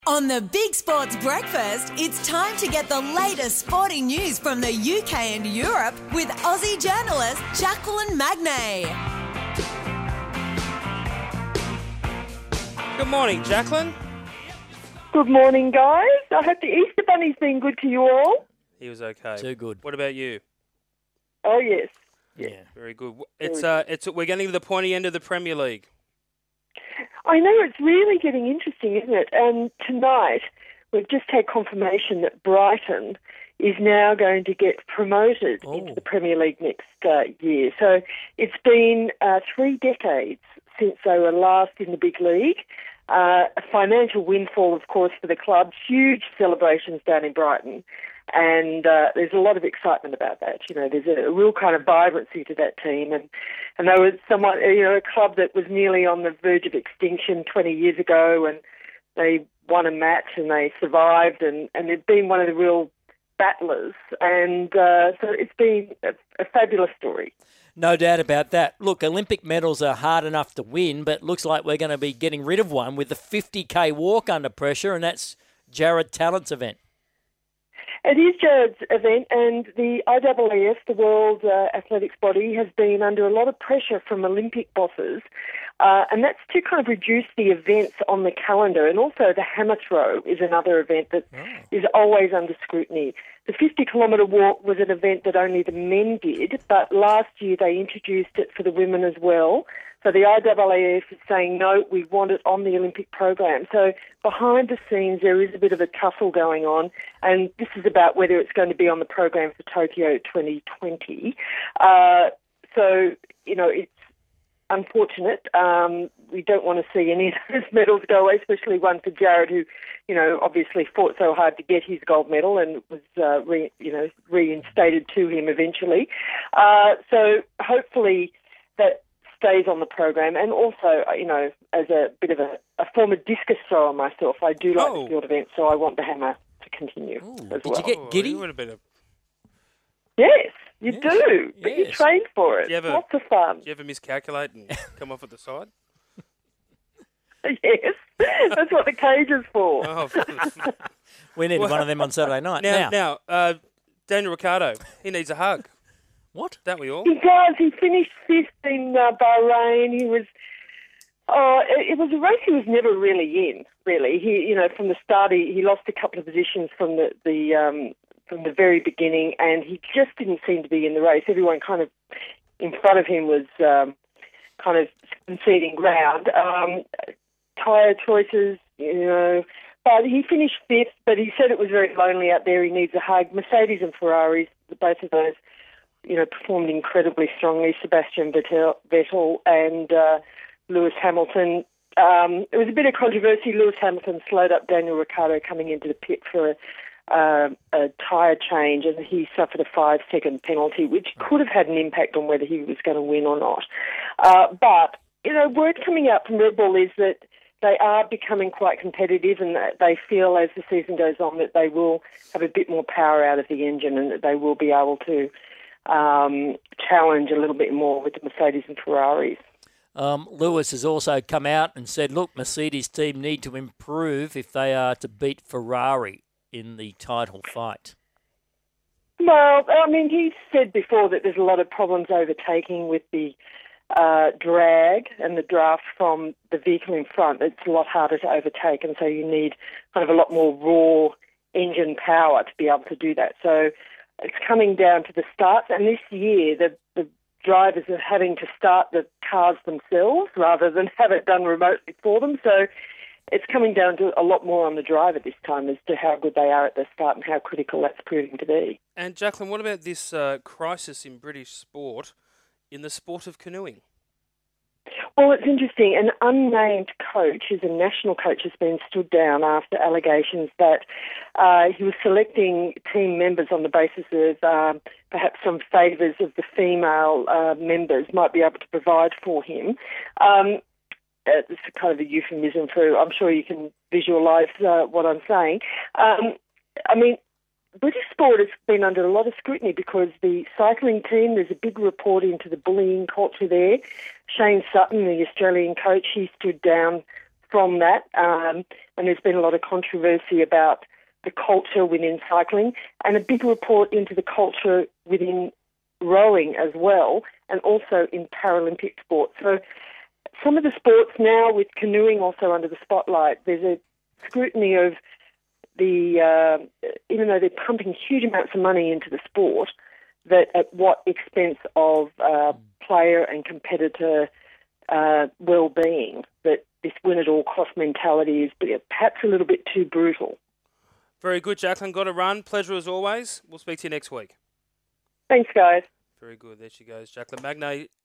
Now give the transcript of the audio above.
On the Big Sports Breakfast, it's time to get the latest sporting news from the UK and Europe with Aussie journalist Jacqueline Magnay. Good morning, Jacqueline. Good morning, guys. I hope the Easter Bunny's been good to you all. He was okay. Too good. What about you? Oh, yes. Yeah. Very good. We're getting to the pointy end of the Premier League. I know, it's really getting interesting, isn't it? And tonight, we've just had confirmation that Brighton is now going to get promoted into the Premier League next year. So it's been 3 decades since they were last in the big league. A financial windfall, of course, for the club. Huge celebrations down in Brighton. And there's a lot of excitement about that. You know, there's a real kind of vibrancy to that team. And they were somewhat, a club that was nearly on the verge of extinction 20 years ago, and they won a match and they survived, and they've been one of the real battlers. And so it's been a fabulous story. No doubt about that. Look, Olympic medals are hard enough to win, but looks like we're going to be getting rid of one with the 50K walk under pressure, and that's Jared Tallent's event. It is Jared's event, and the IAAF, the World Athletics Body, has been under a lot of pressure from Olympic bosses, and that's to kind of reduce the events on the calendar. And also the hammer throw is another event that is always under scrutiny. The 50-kilometre walk was an event that only the men did, but last year they introduced it for the women as well. So the IAAF is saying, no, we want it on the Olympic program. So behind the scenes, there is a bit of a tussle going on, and this is about whether it's going to be on the program for Tokyo 2020. It's unfortunate. We don't want to see any of those medals go away, especially one for Jared, who, obviously fought so hard to get his gold medal and was, reinstated to him eventually. So hopefully that stays on the program. And also, as a bit of a former discus thrower myself, I do like the field events, so I want the hammer to continue as well. Did you get giddy? Yes, you do. But you train for it. Lots of fun. Do you ever miscalculate and come off at the side? Yes, that's what the cage is for. We needed one of them on Saturday night. Now, Daniel Ricciardo, he needs a hug. What? Don't we all? He does. He finished 5th in Bahrain. He was. It was a race he was never really in. Really, he from the start he lost a couple of positions from the very beginning, and he just didn't seem to be in the race. Everyone kind of in front of him was kind of conceding ground. Tyre choices, but he finished 5th. But he said it was very lonely out there. He needs a hug. Mercedes and Ferraris, both of those, performed incredibly strongly. Sebastian Vettel and Lewis Hamilton. It was a bit of controversy. Lewis Hamilton slowed up Daniel Ricciardo coming into the pit for a tyre change, and he suffered a 5-second penalty, which could have had an impact on whether he was going to win or not. But word coming out from Red Bull is that they are becoming quite competitive, and that they feel as the season goes on that they will have a bit more power out of the engine, and that they will be able to challenge a little bit more with the Mercedes and Ferraris. Lewis has also come out and said, look, Mercedes team need to improve if they are to beat Ferrari in the title fight. Well, he said before that there's a lot of problems overtaking with the drag and the draft from the vehicle in front. It's a lot harder to overtake, and so you need kind of a lot more raw engine power to be able to do that. So it's coming down to the starts, and this year the drivers are having to start the cars themselves rather than have it done remotely for them. So it's coming down to a lot more on the driver this time as to how good they are at the start and how critical that's proving to be. And Jacqueline, what about this crisis in British sport, in the sport of canoeing? Well, it's interesting. An unnamed coach, who's a national coach, has been stood down after allegations that he was selecting team members on the basis of perhaps some favours of the female members might be able to provide for him. It's kind of a euphemism for, I'm sure you can visualise what I'm saying. British sport has been under a lot of scrutiny because the cycling team, there's a big report into the bullying culture there. Shane Sutton, the Australian coach, he stood down from that, and there's been a lot of controversy about the culture within cycling, and a big report into the culture within rowing as well, and also in Paralympic sports. So some of the sports now, with canoeing also under the spotlight, there's a scrutiny of the, even though they're pumping huge amounts of money into the sport, that at what expense of player and competitor well-being, that this win-at-all-cost mentality is perhaps a little bit too brutal. Very good, Jacqueline. Got to run. Pleasure as always. We'll speak to you next week. Thanks, guys. Very good. There she goes. Jacqueline Magnay.